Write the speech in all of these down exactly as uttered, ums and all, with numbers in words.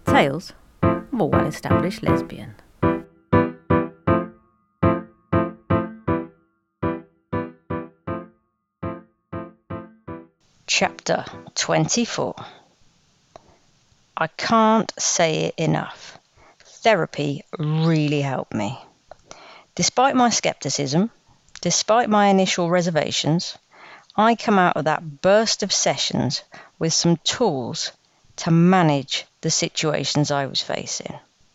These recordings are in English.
Tales of a well-established lesbian. Chapter twenty-four. I can't say it enough. Therapy really helped me. Despite my skepticism, despite my initial reservations, I come out of that burst of sessions with some tools to manage the situations I was facing.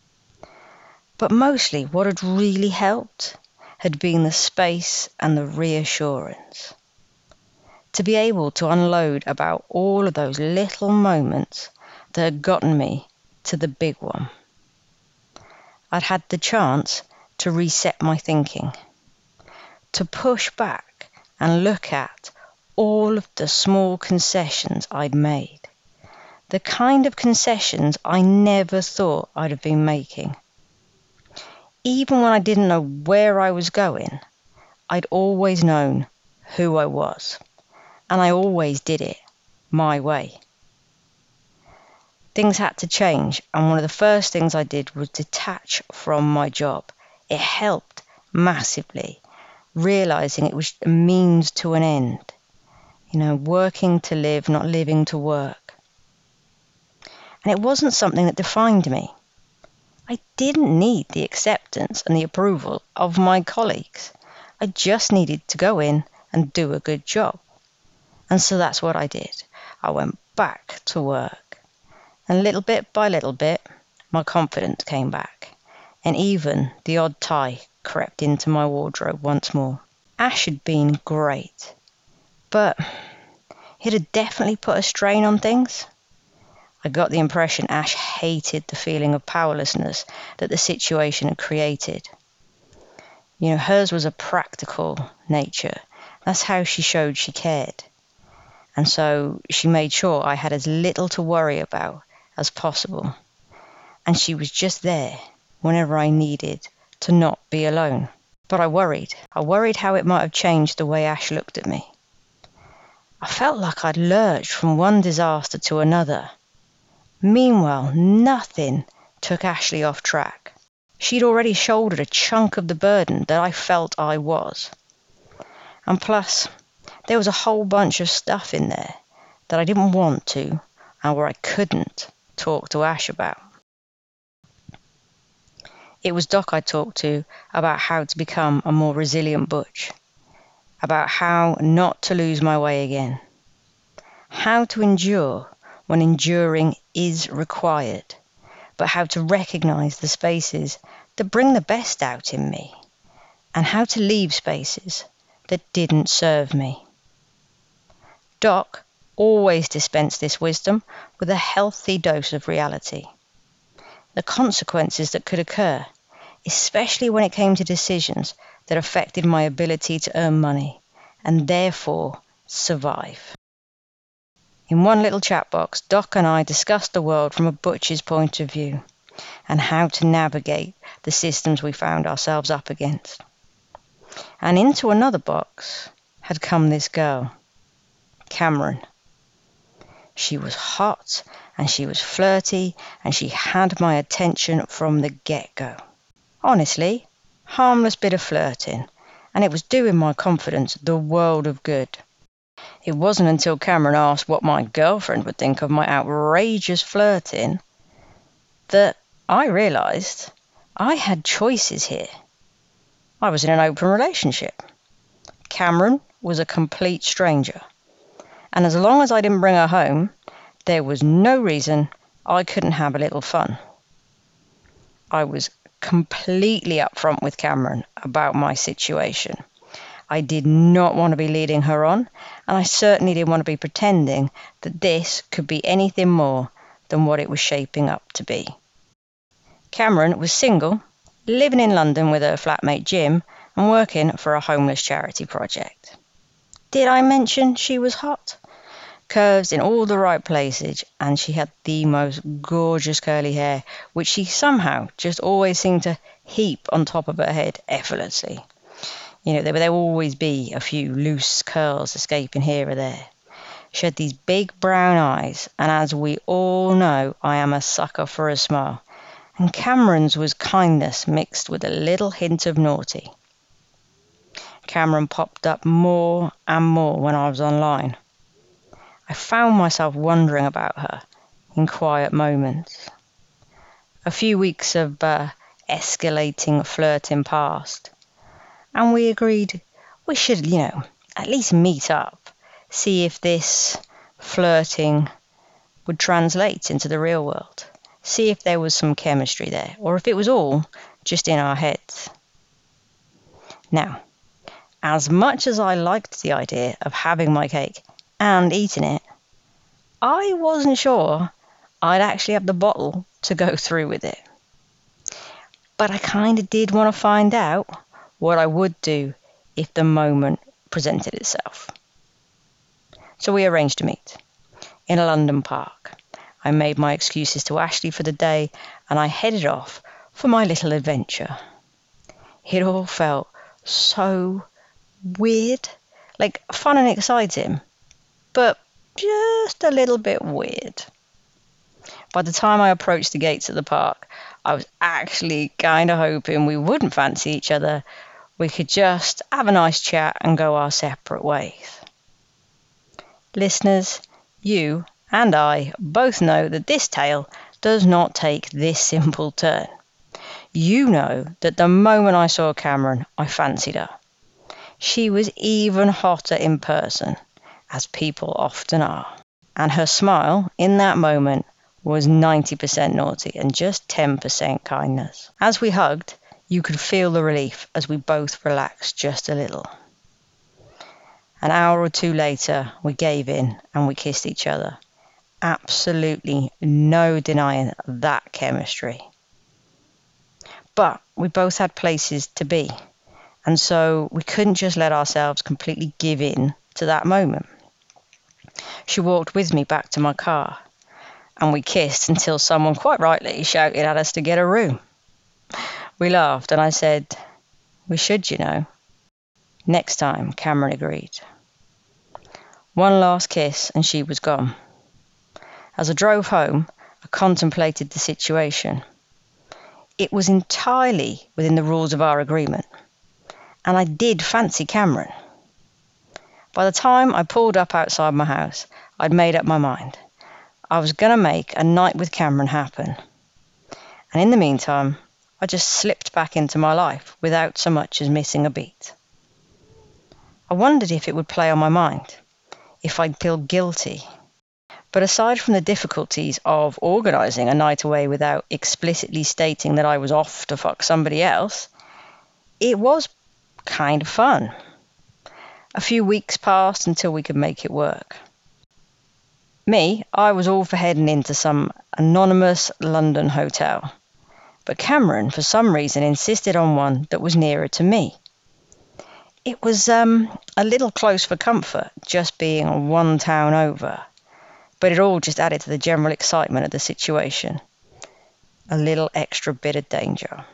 But mostly what had really helped had been the space and the reassurance. To be able to unload about all of those little moments that had gotten me to the big one. I'd had the chance to reset my thinking, to push back and look at all of the small concessions I'd made, the kind of concessions I never thought I'd have been making. Even when I didn't know where I was going, I'd always known who I was, and I always did it my way. Things had to change, and one of the first things I did was detach from my job. It helped massively, realizing it was a means to an end. You know, working to live, not living to work. And it wasn't something that defined me. I didn't need the acceptance and the approval of my colleagues. I just needed to go in and do a good job. And so that's what I did. I went back to work. And little bit by little bit, my confidence came back. And even the odd tie crept into my wardrobe once more. Ash had been great. But it had definitely put a strain on things. I got the impression Ash hated the feeling of powerlessness that the situation had created. You know, hers was a practical nature. That's how she showed she cared. And so she made sure I had as little to worry about as possible. And she was just there whenever I needed to not be alone. But I worried. I worried how it might have changed the way Ash looked at me. I felt like I'd lurched from one disaster to another. Meanwhile, nothing took Ashley off track. She'd already shouldered a chunk of the burden that I felt I was. And plus, there was a whole bunch of stuff in there that I didn't want to and where I couldn't talk to Ash about. It was Doc I talked to about how to become a more resilient butch, about how not to lose my way again, how to endure when enduring is required, but how to recognize the spaces that bring the best out in me, and how to leave spaces that didn't serve me. Doc always dispensed this wisdom with a healthy dose of reality. The consequences that could occur, especially when it came to decisions that affected my ability to earn money and therefore survive. In one little chat box, Doc and I discussed the world from a butcher's point of view and how to navigate the systems we found ourselves up against. And into another box had come this girl, Cameron. She was hot, and she was flirty, and she had my attention from the get-go. Honestly, harmless bit of flirting, and it was doing my confidence the world of good. It wasn't until Cameron asked what my girlfriend would think of my outrageous flirting that I realised I had choices here. I was in an open relationship. Cameron was a complete stranger. And as long as I didn't bring her home, there was no reason I couldn't have a little fun. I was completely upfront with Cameron about my situation. I did not want to be leading her on, and I certainly didn't want to be pretending that this could be anything more than what it was shaping up to be. Cameron was single, living in London with her flatmate Jim, and working for a homeless charity project. Did I mention she was hot? Curves in all the right places, and she had the most gorgeous curly hair, which she somehow just always seemed to heap on top of her head effortlessly. You know, there would always be a few loose curls escaping here or there. She had these big brown eyes, and as we all know, I am a sucker for a smile. And Cameron's was kindness mixed with a little hint of naughty. Cameron popped up more and more when I was online. I found myself wondering about her in quiet moments. A few weeks of uh, escalating flirting passed, and we agreed we should, you know, at least meet up, see if this flirting would translate into the real world, see if there was some chemistry there, or if it was all just in our heads. Now, as much as I liked the idea of having my cake and eating it, I wasn't sure I'd actually have the bottle to go through with it. But I kind of did want to find out what I would do if the moment presented itself. So we arranged to meet in a London park. I made my excuses to Ashley for the day, and I headed off for my little adventure. It all felt so weird, like fun and exciting, but just a little bit weird. By the time I approached the gates of the park, I was actually kind of hoping we wouldn't fancy each other. We could just have a nice chat and go our separate ways. Listeners, you and I both know that this tale does not take this simple turn. You know that the moment I saw Cameron, I fancied her. She was even hotter in person, as people often are. And her smile in that moment was ninety percent naughty and just ten percent kindness. As we hugged, you could feel the relief as we both relaxed just a little. An hour or two later, we gave in and we kissed each other. Absolutely no denying that chemistry. But we both had places to be, and so we couldn't just let ourselves completely give in to that moment. She walked with me back to my car, and we kissed until someone quite rightly shouted at us to get a room. We laughed, and I said, "We should, you know." "Next time," Cameron agreed. One last kiss, and she was gone. As I drove home, I contemplated the situation. It was entirely within the rules of our agreement, and I did fancy Cameron. By the time I pulled up outside my house, I'd made up my mind. I was going to make a night with Cameron happen. And in the meantime, I just slipped back into my life without so much as missing a beat. I wondered if it would play on my mind, if I'd feel guilty. But aside from the difficulties of organising a night away without explicitly stating that I was off to fuck somebody else, it was kind of fun. A few weeks passed until we could make it work. Me, I was all for heading into some anonymous London hotel. But Cameron, for some reason, insisted on one that was nearer to me. It was um, a little close for comfort, just being one town over. But it all just added to the general excitement of the situation. A little extra bit of danger.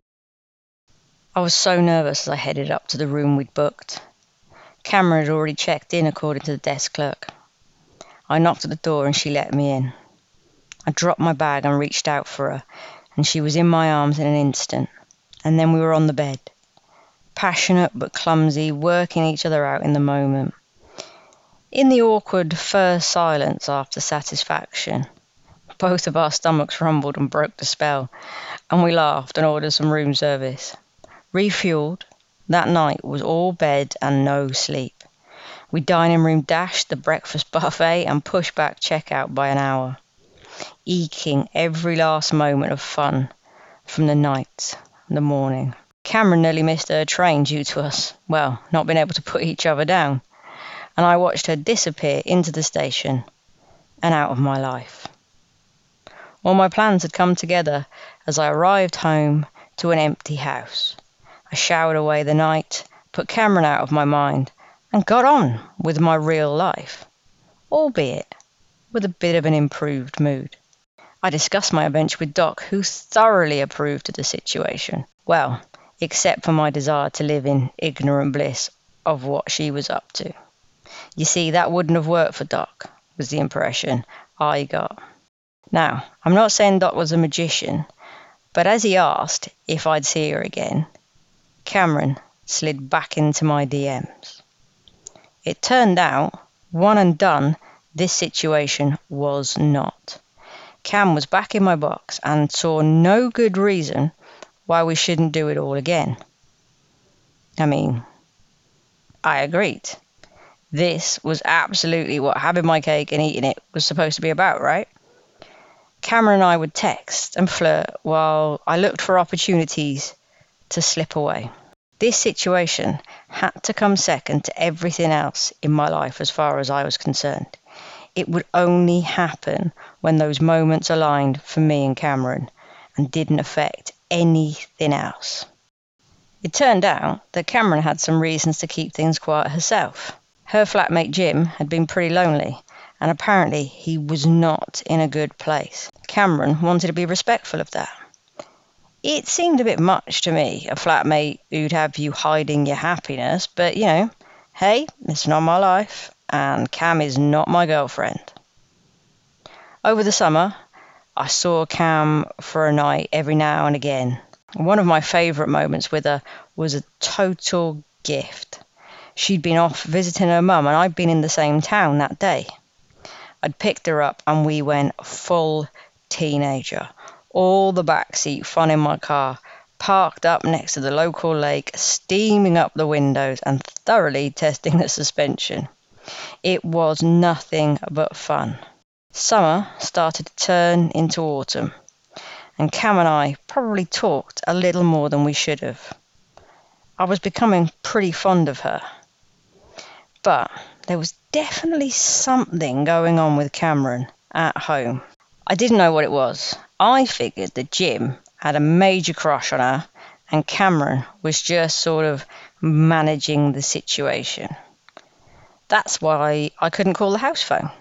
I was so nervous as I headed up to the room we'd booked. Cameron had already checked in according to the desk clerk. I knocked at the door and she let me in. I dropped my bag and reached out for her, and she was in my arms in an instant. And then we were on the bed. Passionate but clumsy, working each other out in the moment. In the awkward first silence after satisfaction, both of our stomachs rumbled and broke the spell, and we laughed and ordered some room service. Refueled, that night was all bed and no sleep. We dining room dashed the breakfast buffet and pushed back checkout by an hour, eking every last moment of fun from the night and the morning. Cameron nearly missed her train due to us, well, not being able to put each other down, and I watched her disappear into the station and out of my life. All my plans had come together as I arrived home to an empty house. I showered away the night, put Cameron out of my mind, and got on with my real life, albeit with a bit of an improved mood. I discussed my adventure with Doc, who thoroughly approved of the situation. Well, except for my desire to live in ignorant bliss of what she was up to. You see, that wouldn't have worked for Doc. was the impression I got. Now, I'm not saying Doc was a magician, but as he asked if I'd see her again, Cameron slid back into my D Ms. It turned out, one and done, this situation was not. Cam was back in my box and saw no good reason why we shouldn't do it all again. I mean, I agreed. This was absolutely what having my cake and eating it was supposed to be about, right? Cameron and I would text and flirt while I looked for opportunities to slip away. This situation had to come second to everything else in my life as far as I was concerned. It would only happen when those moments aligned for me and Cameron and didn't affect anything else. It turned out that Cameron had some reasons to keep things quiet herself. Her flatmate Jim had been pretty lonely, and apparently he was not in a good place. Cameron wanted to be respectful of that. It seemed a bit much to me, a flatmate who'd have you hiding your happiness, but you know, hey, it's not my life, and Cam is not my girlfriend. Over the summer, I saw Cam for a night every now and again. One of my favourite moments with her was a total gift. She'd been off visiting her mum, and I'd been in the same town that day. I'd picked her up, and we went full teenager. All the backseat fun in my car, parked up next to the local lake, steaming up the windows and thoroughly testing the suspension. It was nothing but fun. Summer started to turn into autumn, and Cam and I probably talked a little more than we should have. I was becoming pretty fond of her. But there was definitely something going on with Cameron at home. I didn't know what it was. I figured that Jim had a major crush on her and Cameron was just sort of managing the situation. That's why I couldn't call the house phone.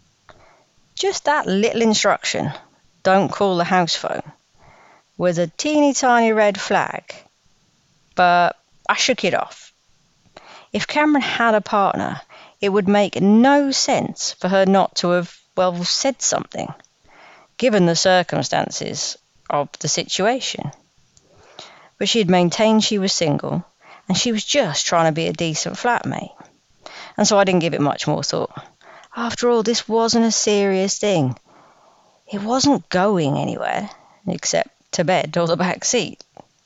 Just that little instruction, don't call the house phone, was a teeny tiny red flag, but I shook it off. If Cameron had a partner, it would make no sense for her not to have, well, said something, given the circumstances of the situation. But she had maintained she was single, and she was just trying to be a decent flatmate. And so I didn't give it much more thought. After all, this wasn't a serious thing. It wasn't going anywhere, except to bed or the back seat.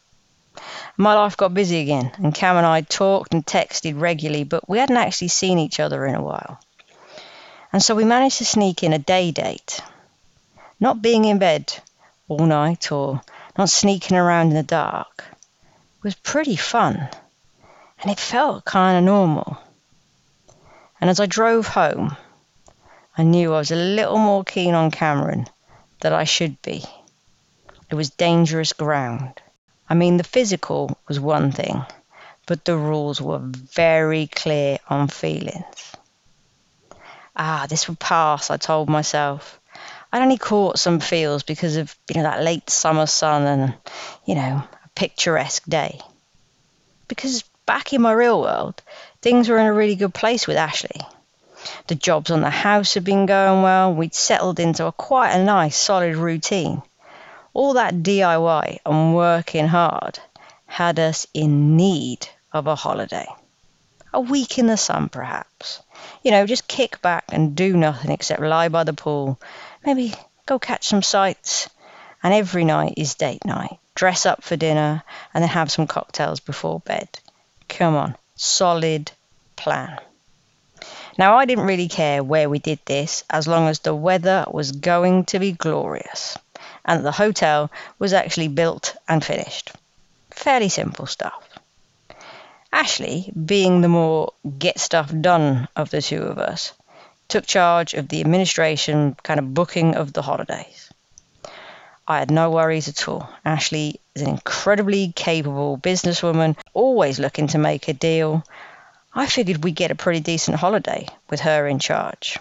My life got busy again, and Cam and I talked and texted regularly, but we hadn't actually seen each other in a while. And so we managed to sneak in a day date. Not being in bed all night or not sneaking around in the dark was pretty fun, and it felt kind of normal. And as I drove home, I knew I was a little more keen on Cameron than I should be. It was dangerous ground. I mean, the physical was one thing, but the rules were very clear on feelings. Ah, this would pass, I told myself. I'd only caught some feels because of, you know, that late summer sun and, you know, a picturesque day. Because back in my real world, things were in a really good place with Ashley. The jobs on the house had been going well. We'd settled into a quite a nice, solid routine. All that D I Y and working hard had us in need of a holiday. A week in the sun, perhaps. You know, just kick back and do nothing except lie by the pool. Maybe go catch some sights. And every night is date night. Dress up for dinner and then have some cocktails before bed. Come on, solid plan. Now, I didn't really care where we did this as long as the weather was going to be glorious and the hotel was actually built and finished. Fairly simple stuff. Ashley, being the more get stuff done of the two of us, took charge of the administration kind of booking of the holidays. I had no worries at all. Ashley is an incredibly capable businesswoman, always looking to make a deal. I figured we'd get a pretty decent holiday with her in charge.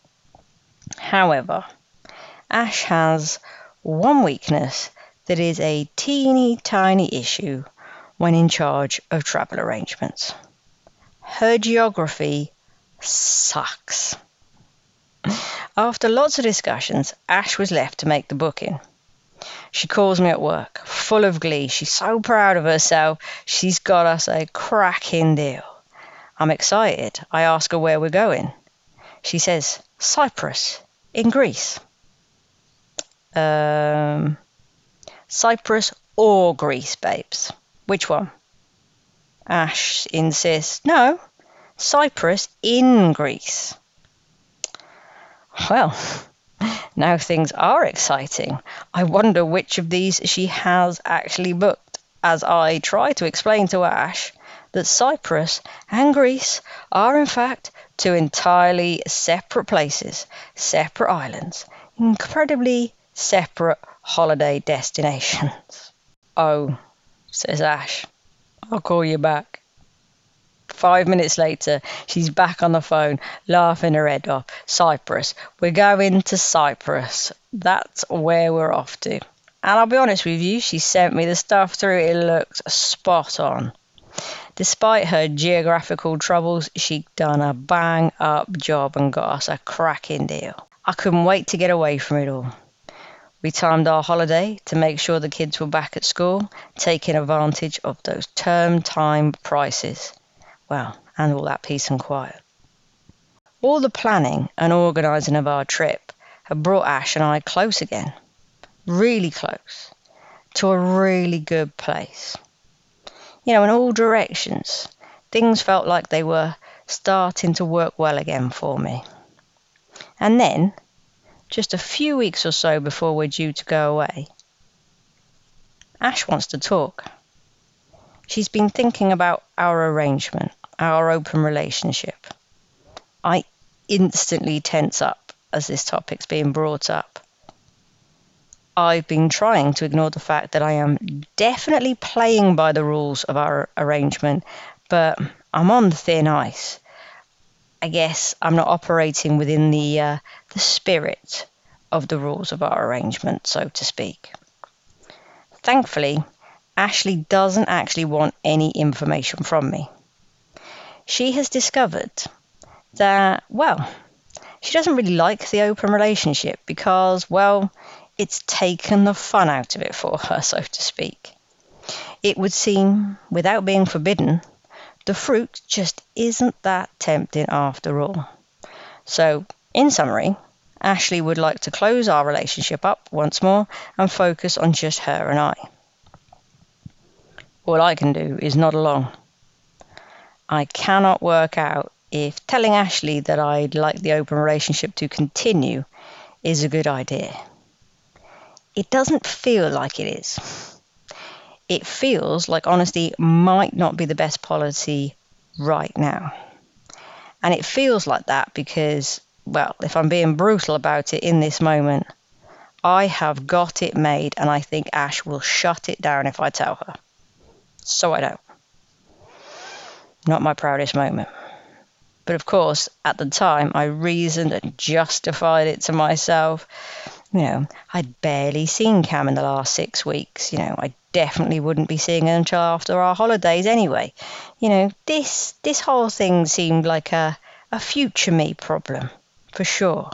However, Ash has one weakness that is a teeny tiny issue when in charge of travel arrangements. Her geography sucks. After lots of discussions, Ash was left to make the booking. She calls me at work, full of glee. She's so proud of herself. She's got us a cracking deal. I'm excited. I ask her where we're going. She says, Cyprus, in Greece. Um, Cyprus or Greece, babes? Which one? Ash insists, no, Cyprus in Greece. Well, now things are exciting. I wonder which of these she has actually booked, as I try to explain to Ash that Cyprus and Greece are in fact two entirely separate places, separate islands, incredibly separate holiday destinations. Oh, says Ash, I'll call you back. Five minutes later, she's back on the phone, laughing her head off. Cyprus. We're going to Cyprus. That's where we're off to. And I'll be honest with you, she sent me the stuff through. It looks spot on. Despite her geographical troubles, she'd done a bang-up job and got us a cracking deal. I couldn't wait to get away from it all. We timed our holiday to make sure the kids were back at school, taking advantage of those term time prices. Well, and all that peace and quiet. All the planning and organising of our trip had brought Ash and I close again. Really close. To a really good place. You know, in all directions, things felt like they were starting to work well again for me. And then, just a few weeks or so before we're due to go away, Ash wants to talk. She's been thinking about our arrangement, our open relationship. I instantly tense up as this topic's being brought up. I've been trying to ignore the fact that I am definitely playing by the rules of our arrangement, but I'm on thin ice. I guess I'm not operating within the uh, the spirit of the rules of our arrangement, so to speak. Thankfully, Ashley doesn't actually want any information from me. She has discovered that, well, she doesn't really like the open relationship because, well, it's taken the fun out of it for her, so to speak. It would seem, without being forbidden, the fruit just isn't that tempting after all. So, in summary, Ashley would like to close our relationship up once more and focus on just her and I. All I can do is nod along. I cannot work out if telling Ashley that I'd like the open relationship to continue is a good idea. It doesn't feel like it is. It feels like honesty might not be the best policy right now. And it feels like that because, well, if I'm being brutal about it in this moment, I have got it made and I think Ash will shut it down if I tell her. So I don't. Not my proudest moment. But of course, at the time, I reasoned and justified it to myself. You know, I'd barely seen Cam in the last six weeks. You know, I definitely wouldn't be seeing her until after our holidays anyway. You know, this this whole thing seemed like a, a future me problem, for sure.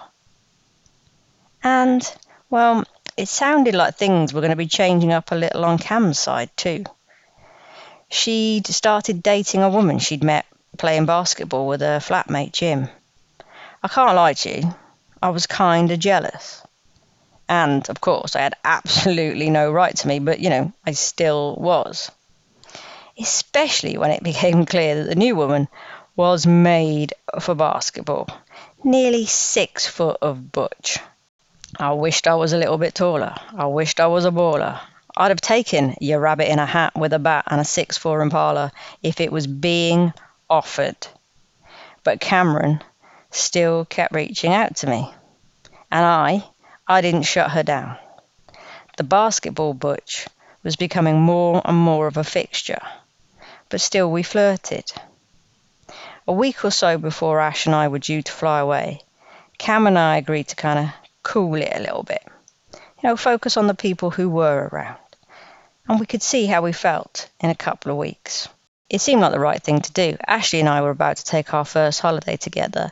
And, well, it sounded like things were going to be changing up a little on Cam's side too. She'd started dating a woman she'd met playing basketball with her flatmate Jim. I can't lie to you, I was kind of jealous. And, of course, I had absolutely no right to me, but, you know, I still was. Especially when it became clear that the new woman was made for basketball. Nearly six foot of butch. I wished I was a little bit taller. I wished I was a baller. I'd have taken your rabbit in a hat with a bat and a six foot four Impala if it was being offered. But Cameron still kept reaching out to me. And I... I didn't shut her down. The basketball butch was becoming more and more of a fixture, but still we flirted. A week or so before Ash and I were due to fly away, Cam and I agreed to kind of cool it a little bit. You know, focus on the people who were around. And we could see how we felt in a couple of weeks. It seemed like the right thing to do. Ashley and I were about to take our first holiday together,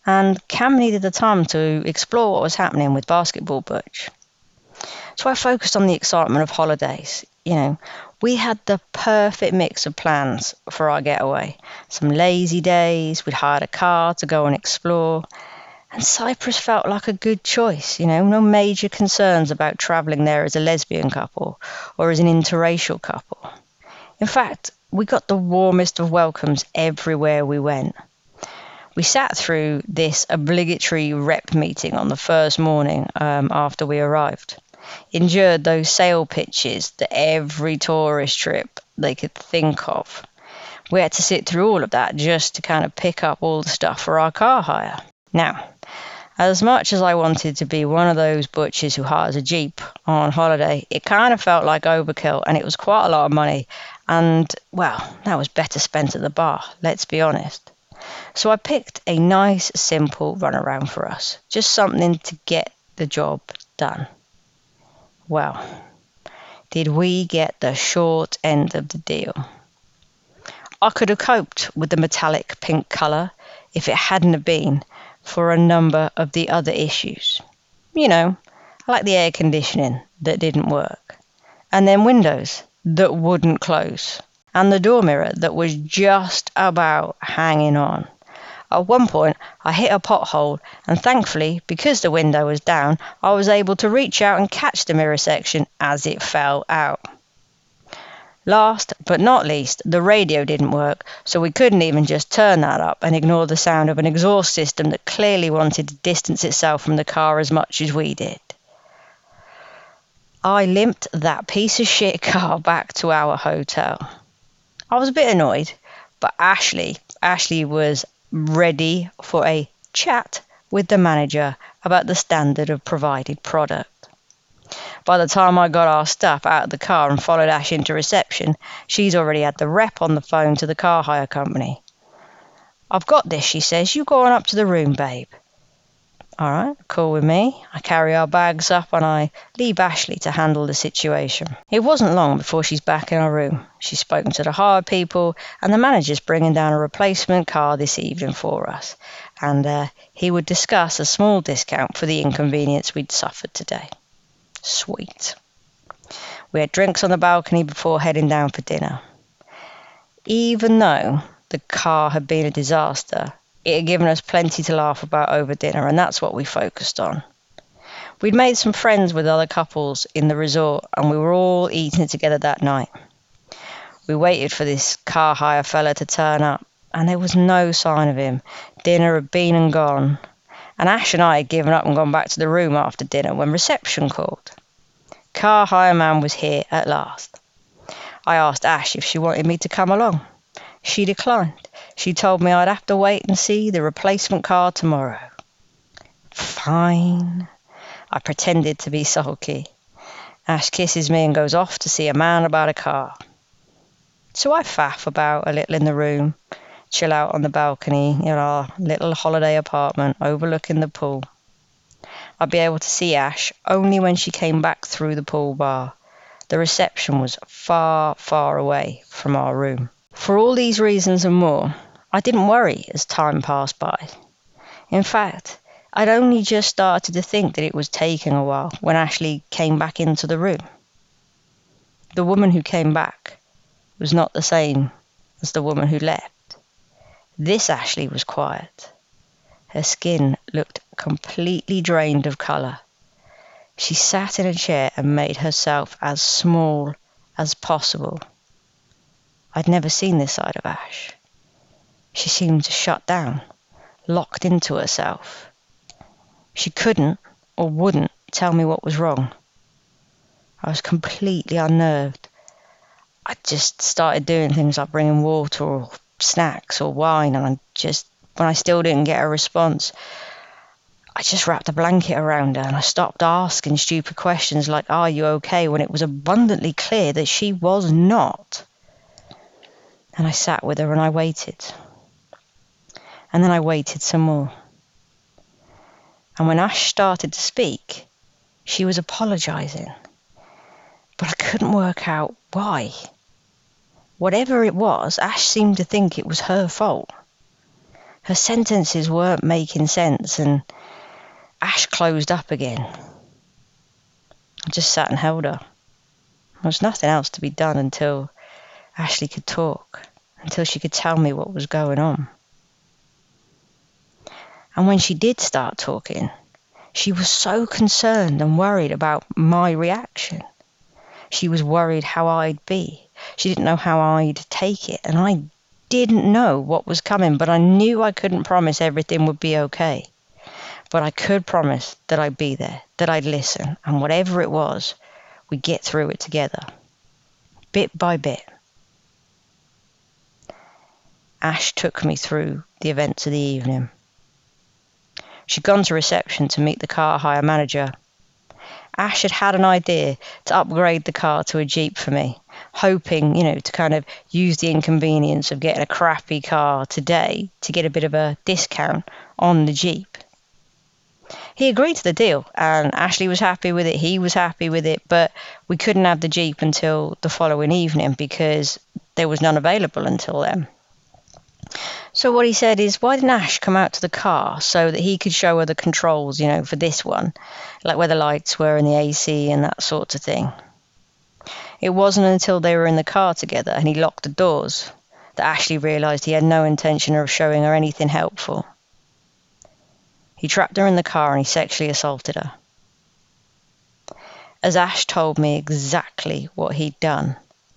and Cam needed the time to explore what was happening with Basketball Butch. So I focused on the excitement of holidays. You know, we had the perfect mix of plans for our getaway. Some lazy days, we'd hired a car to go and explore, and Cyprus felt like a good choice. You know, no major concerns about travelling there as a lesbian couple or as an interracial couple. In fact, we got the warmest of welcomes everywhere we went. We sat through this obligatory rep meeting on the first morning um, after we arrived. Endured those sale pitches that every tourist trip they could think of. We had to sit through all of that just to kind of pick up all the stuff for our car hire. Now, as much as I wanted to be one of those butchers who hires a Jeep on holiday, it kind of felt like overkill, and it was quite a lot of money. And, well, that was better spent at the bar, let's be honest. So I picked a nice, simple runaround for us. Just something to get the job done. Well, did we get the short end of the deal? I could have coped with the metallic pink colour if it hadn't have been for a number of the other issues. You know, like the air conditioning that didn't work, and then windows that wouldn't close, and the door mirror that was just about hanging on. At one point, I hit a pothole, and thankfully, because the window was down, I was able to reach out and catch the mirror section as it fell out. Last but not least, the radio didn't work, so we couldn't even just turn that up and ignore the sound of an exhaust system that clearly wanted to distance itself from the car as much as we did. I limped that piece of shit car back to our hotel. I was a bit annoyed, but Ashley, Ashley was ready for a chat with the manager about the standard of provided product. By the time I got our stuff out of the car and followed Ash into reception, she's already had the rep on the phone to the car hire company. "I've got this," she says. "You go on up to the room, babe." All right, cool with me. I carry our bags up and I leave Ashley to handle the situation. It wasn't long before she's back in our room. She's spoken to the hired people, and the manager's bringing down a replacement car this evening for us. And uh, he would discuss a small discount for the inconvenience we'd suffered today. Sweet. We had drinks on the balcony before heading down for dinner. Even though the car had been a disaster, it had given us plenty to laugh about over dinner, and that's what we focused on. We'd made some friends with other couples in the resort, and we were all eating together that night. We waited for this car hire fella to turn up, and there was no sign of him. Dinner had been and gone, and Ash and I had given up and gone back to the room after dinner when reception called. Car hire man was here at last. I asked Ash if she wanted me to come along. She declined. She told me I'd have to wait and see the replacement car tomorrow. Fine. I pretended to be sulky. Ash kisses me and goes off to see a man about a car. So I faff about a little in the room, chill out on the balcony in our little holiday apartment overlooking the pool. I'd be able to see Ash only when she came back through the pool bar. The reception was far, far away from our room. For all these reasons and more, I didn't worry as time passed by. In fact, I'd only just started to think that it was taking a while when Ashley came back into the room. The woman who came back was not the same as the woman who left. This Ashley was quiet. Her skin looked completely drained of colour. She sat in a chair and made herself as small as possible. I'd never seen this side of Ash. She seemed to shut down, locked into herself. She couldn't or wouldn't tell me what was wrong. I was completely unnerved. I just started doing things like bringing water or snacks or wine, and I just, when I still didn't get a response, I just wrapped a blanket around her and I stopped asking stupid questions like, "Are you okay?" when it was abundantly clear that she was not. And I sat with her and I waited. And then I waited some more. And when Ash started to speak, she was apologising. But I couldn't work out why. Whatever it was, Ash seemed to think it was her fault. Her sentences weren't making sense, and Ash closed up again. I just sat and held her. There was nothing else to be done until Ashley could talk, until she could tell me what was going on. And when she did start talking, she was so concerned and worried about my reaction. She was worried how I'd be. She didn't know how I'd take it, and I didn't know what was coming, but I knew I couldn't promise everything would be okay. But I could promise that I'd be there, that I'd listen, and whatever it was, we'd get through it together, bit by bit. Ash took me through the events of the evening. She'd gone to reception to meet the car hire manager. Ash had had an idea to upgrade the car to a Jeep for me, hoping, you know, to kind of use the inconvenience of getting a crappy car today to get a bit of a discount on the Jeep. He agreed to the deal, and Ashley was happy with it, he was happy with it, but we couldn't have the Jeep until the following evening because there was none available until then. So what he said is, why didn't Ash come out to the car so that he could show her the controls, you know, for this one, like where the lights were and the A C and that sort of thing. It wasn't until they were in the car together and he locked the doors that Ashley realised he had no intention of showing her anything helpful. He trapped her in the car and he sexually assaulted her. As Ash told me exactly what he'd done,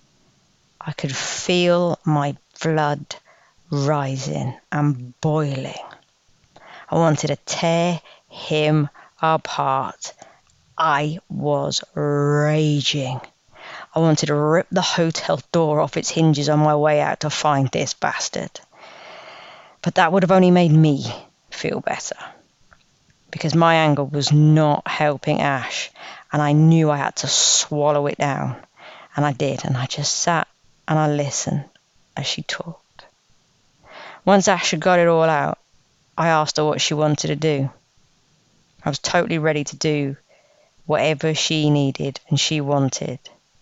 I could feel my blood rising and boiling. I wanted to tear him apart. I was raging. I wanted to rip the hotel door off its hinges on my way out to find this bastard. But that would have only made me feel better, because my anger was not helping Ash, and I knew I had to swallow it down. And I did, and I just sat and I listened as she talked. Once Ash had got it all out, I asked her what she wanted to do. I was totally ready to do whatever she needed and she wanted.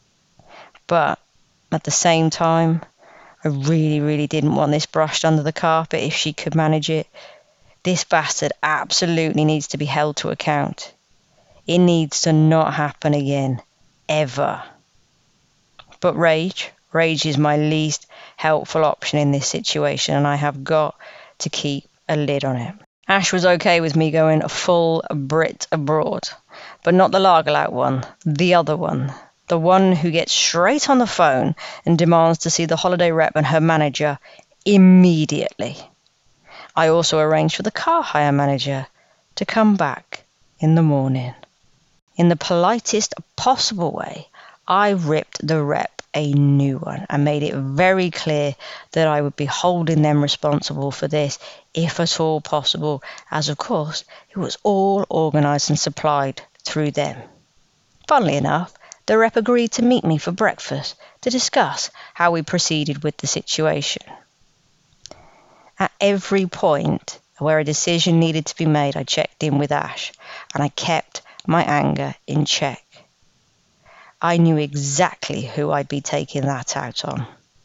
But at the same time, I really, really didn't want this brushed under the carpet if she could manage it. This bastard absolutely needs to be held to account. It needs to not happen again, ever. But rage, rage is my least helpful option in this situation, and I have got to keep a lid on it. Ash was okay with me going full Brit abroad, but not the Lagerlout one, the other one. The one who gets straight on the phone and demands to see the holiday rep and her manager immediately. I also arranged for the car hire manager to come back in the morning. In the politest possible way, I ripped the rep a new one and made it very clear that I would be holding them responsible for this, if at all possible, as of course it was all organised and supplied through them. Funnily enough, the rep agreed to meet me for breakfast to discuss how we proceeded with the situation. At every point where a decision needed to be made, I checked in with Ash, and I kept my anger in check. I knew exactly who I'd be taking that out on.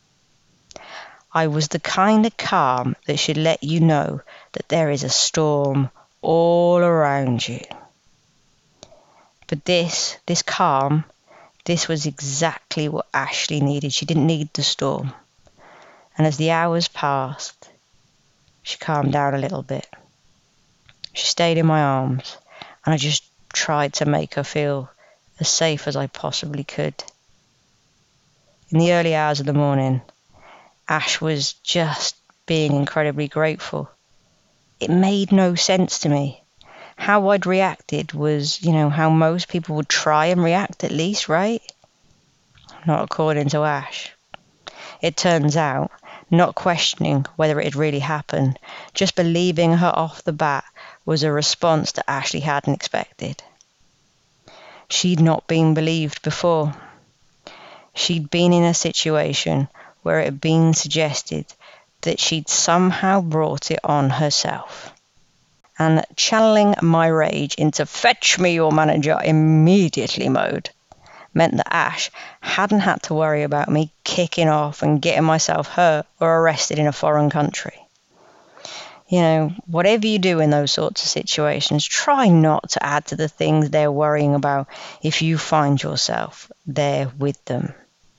I was the kind of calm that should let you know that there is a storm all around you. But this, this calm, this was exactly what Ashley needed. She didn't need the storm. And as the hours passed, she calmed down a little bit. She stayed in my arms, and I just tried to make her feel as safe as I possibly could. In the early hours of the morning, Ash was just being incredibly grateful. It made no sense to me. How I'd reacted was, you know, how most people would try and react at least, right? Not according to Ash. It turns out, not questioning whether it had really happened, just believing her off the bat was a response that Ashley hadn't expected. She'd not been believed before. She'd been in a situation where it had been suggested that she'd somehow brought it on herself. And channeling my rage into fetch me your manager immediately mode meant that Ash hadn't had to worry about me kicking off and getting myself hurt or arrested in a foreign country. You know, whatever you do in those sorts of situations, try not to add to the things they're worrying about if you find yourself there with them.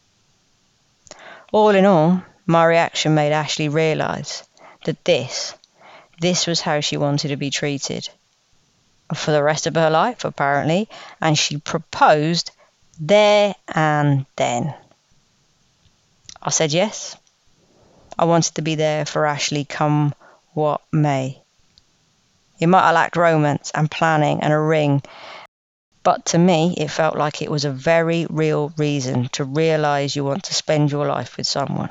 All in all, my reaction made Ashley realise that this, this was how she wanted to be treated for the rest of her life, apparently, and she proposed there and then. I said yes. I wanted to be there for Ashley come what may. It might have lacked romance and planning and a ring, but to me it felt like it was a very real reason to realise you want to spend your life with someone.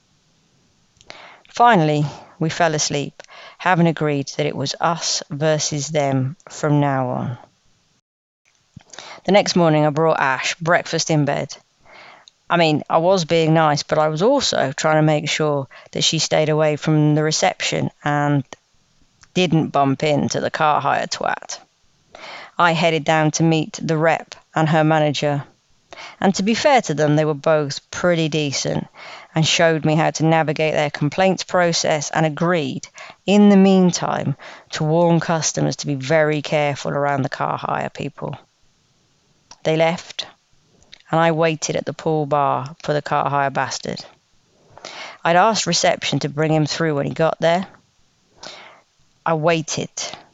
Finally, we fell asleep, having agreed that it was us versus them from now on. The next morning I brought Ash breakfast in bed. I mean, I was being nice, but I was also trying to make sure that she stayed away from the reception and didn't bump into the car hire twat. I headed down to meet the rep and her manager. And to be fair to them, they were both pretty decent and showed me how to navigate their complaints process and agreed, in the meantime, to warn customers to be very careful around the car hire people. They left, and I waited at the pool bar for the car hire bastard. I'd asked reception to bring him through when he got there. I waited.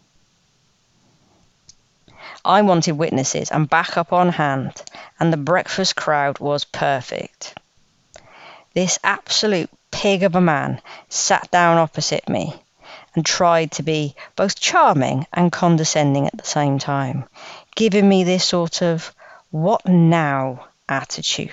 I wanted witnesses and backup on hand, and the breakfast crowd was perfect. This absolute pig of a man sat down opposite me and tried to be both charming and condescending at the same time, giving me this sort of what now attitude.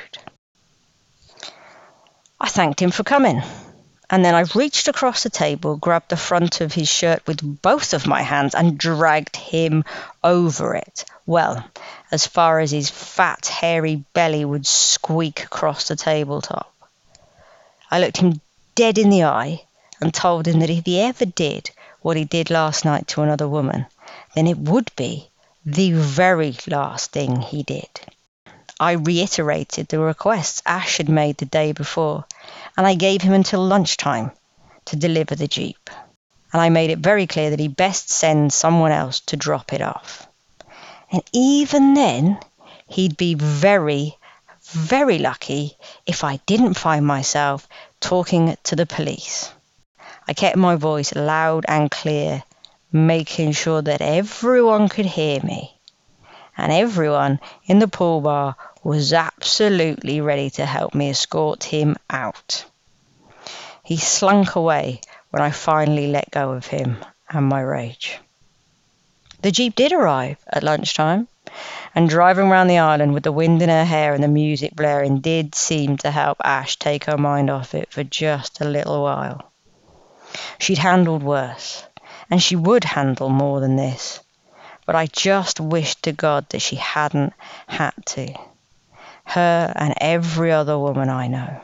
I thanked him for coming, and then I reached across the table, grabbed the front of his shirt with both of my hands and dragged him over it. Well, as far as his fat, hairy belly would squeak across the tabletop. I looked him dead in the eye and told him that if he ever did what he did last night to another woman, then it would be the very last thing he did. I reiterated the requests Ash had made the day before, and I gave him until lunchtime to deliver the Jeep. And I made it very clear that he best send someone else to drop it off. And even then, he'd be very, very lucky if I didn't find myself talking to the police. I kept my voice loud and clear, making sure that everyone could hear me. And everyone in the pool bar was absolutely ready to help me escort him out. He slunk away when I finally let go of him and my rage. The Jeep did arrive at lunchtime, and driving round the island with the wind in her hair and the music blaring did seem to help Ash take her mind off it for just a little while. She'd handled worse, and she would handle more than this, but I just wished to God that she hadn't had to. Her and every other woman I know.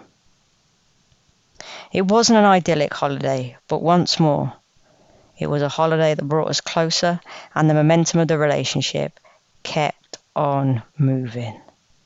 It wasn't an idyllic holiday, but once more, it was a holiday that brought us closer, and the momentum of the relationship kept on moving.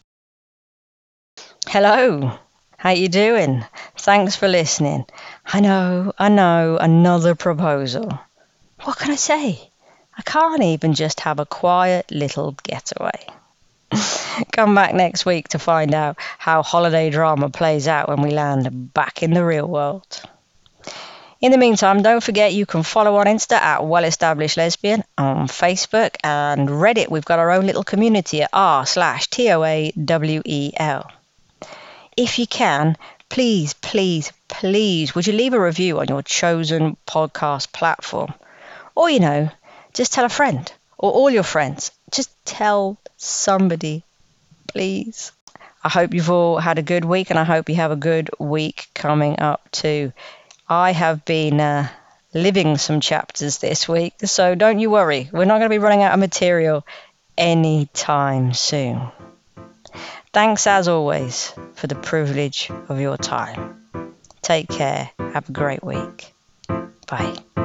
Hello, how you doing? Thanks for listening. I know, I know, another proposal. What can I say? I can't even just have a quiet little getaway. Come back next week to find out how holiday drama plays out when we land back in the real world. In the meantime, don't forget you can follow on Insta at Well Established Lesbian, on Facebook and Reddit. We've got our own little community at r slash T O A W E L. If you can, please, please, please, would you leave a review on your chosen podcast platform? Or, you know, just tell a friend or all your friends. Just tell somebody, please. I hope you've all had a good week, and I hope you have a good week coming up too. I have been uh, living some chapters this week, so don't you worry. We're not going to be running out of material anytime soon. Thanks as always for the privilege of your time. Take care. Have a great week. Bye.